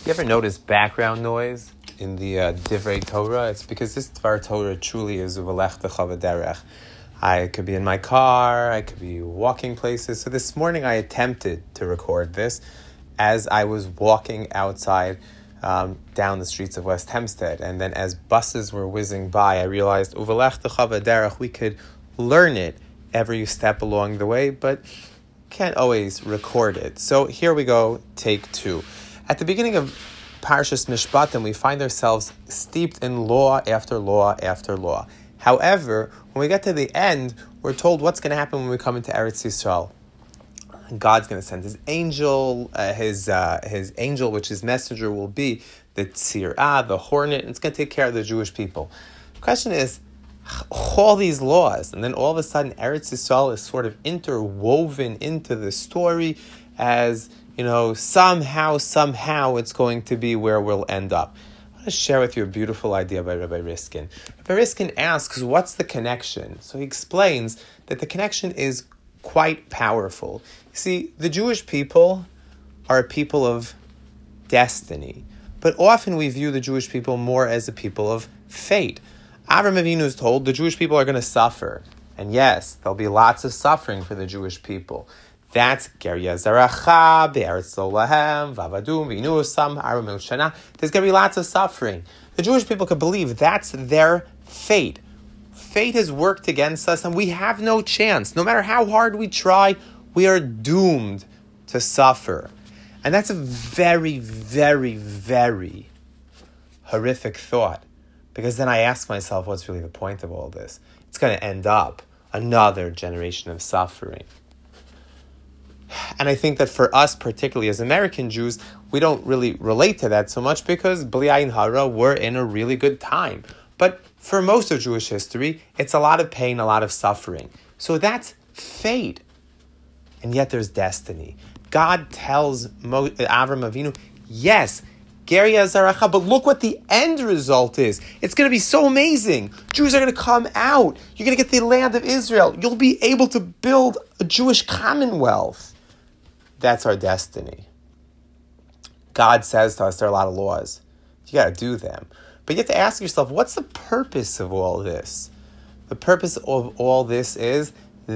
You ever notice background noise in the Divrei Torah? It's because this Dvar Torah truly is uvelech derech. I could be in my car, I could be walking places. So this morning I attempted to record this as I was walking outside down the streets of West Hempstead. And then as buses were whizzing by, I realized uvelech derech, we could learn it every step along the way, but can't always record it. So here we go, take two. At the beginning of Parshas Mishpatim, we find ourselves steeped in law after law after law. However, when we get to the end, we're told what's going to happen when we come into Eretz Yisrael. God's going to send his angel, his angel, which his messenger will be the tzirah, the hornet, and it's going to take care of the Jewish people. The question is, all these laws, and then all of a sudden Eretz Yisrael is sort of interwoven into the story as, somehow it's going to be where we'll end up. I want to share with you a beautiful idea by Rabbi Riskin. Rabbi Riskin asks, what's the connection? So he explains that the connection is quite powerful. You see, the Jewish people are a people of destiny, but often we view the Jewish people more as a people of fate. Avram Avinu is told the Jewish people are going to suffer. And yes, there'll be lots of suffering for the Jewish people. That's Geria Zaracha, Be'eretz Lahem, Vavadum, Vinusam, Aramil Shana. There's going to be lots of suffering. The Jewish people could believe that's their fate. Fate has worked against us and we have no chance. No matter how hard we try, we are doomed to suffer. And that's a very, very, very horrific thought. Because then I ask myself, what's really the point of all this? It's going to end up another generation of suffering. And I think that for us, particularly as American Jews, we don't really relate to that so much because B'li Ayin Hara, we're in a really good time. But for most of Jewish history, it's a lot of pain, a lot of suffering. So that's fate. And yet there's destiny. God tells Avram Avinu, yes, Geria Zaracha, but look what the end result is. It's going to be so amazing. Jews are going to come out. You're going to get the land of Israel. You'll be able to build a Jewish commonwealth. That's our destiny. God says to us there are a lot of laws. You got to do them. But you have to ask yourself, what's the purpose of all this? The purpose of all this is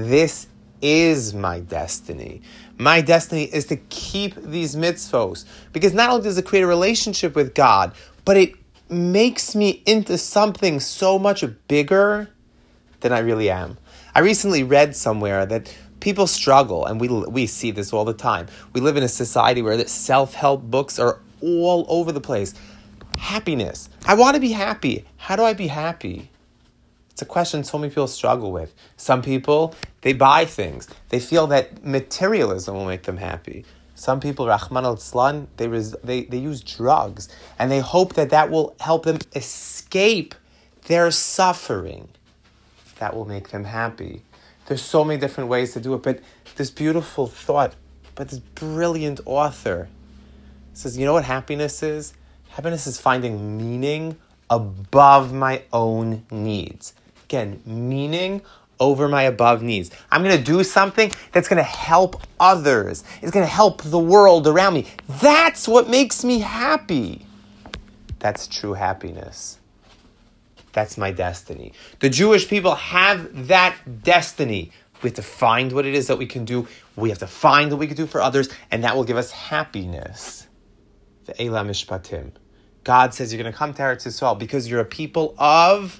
my destiny. My destiny is to keep these mitzvos. Because not only does it create a relationship with God, but it makes me into something so much bigger than I really am. I recently read somewhere that people struggle, and we see this all the time. We live in a society where the self-help books are all over the place. Happiness. I want to be happy. How do I be happy? It's a question so many people struggle with. Some people, they buy things. They feel that materialism will make them happy. Some people, Rahman al-Tzlan, they use drugs. And they hope that will help them escape their suffering. That will make them happy. There's so many different ways to do it. But this beautiful thought, but this brilliant author says, you know what happiness is? Happiness is finding meaning above my own needs. Again, meaning over my above needs. I'm going to do something that's going to help others. It's going to help the world around me. That's what makes me happy. That's true happiness. That's my destiny. The Jewish people have that destiny. We have to find what it is that we can do. We have to find what we can do for others, and that will give us happiness. Ve'ela mishpatim. God says you're going to come to Eretz Yisrael because you're a people of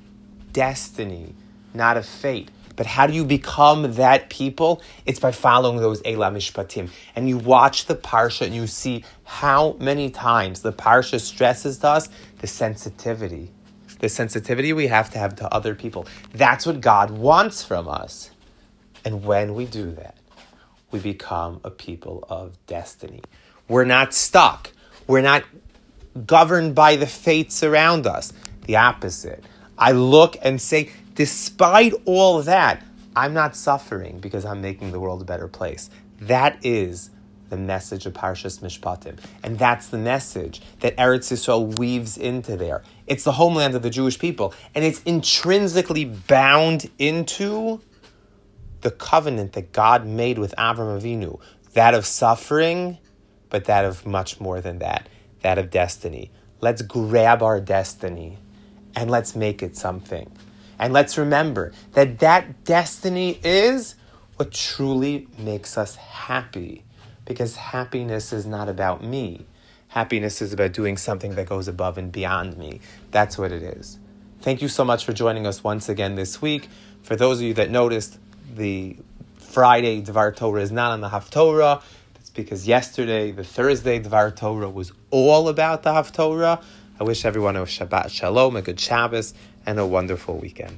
destiny, not of fate. But how do you become that people? It's by following those Eila Mishpatim. And you watch the Parsha and you see how many times the Parsha stresses to us the sensitivity. The sensitivity we have to other people. That's what God wants from us. And when we do that, we become a people of destiny. We're not stuck. We're not governed by the fates around us. The opposite. I look and say, despite all that, I'm not suffering because I'm making the world a better place. That is the message of Parshas Mishpatim. And that's the message that Eretz Yisrael weaves into there. It's the homeland of the Jewish people. And it's intrinsically bound into the covenant that God made with Avram Avinu. That of suffering, but that of much more than that. that of destiny. Let's grab our destiny and let's make it something. And let's remember that that destiny is what truly makes us happy. Because happiness is not about me. Happiness is about doing something that goes above and beyond me. That's what it is. Thank you so much for joining us once again this week. For those of you that noticed, the Friday Dvar Torah is not on the Haftorah. That's because yesterday, the Thursday Dvar Torah, was all about the Haftorah. I wish everyone a Shabbat Shalom, a good Shabbos, and a wonderful weekend.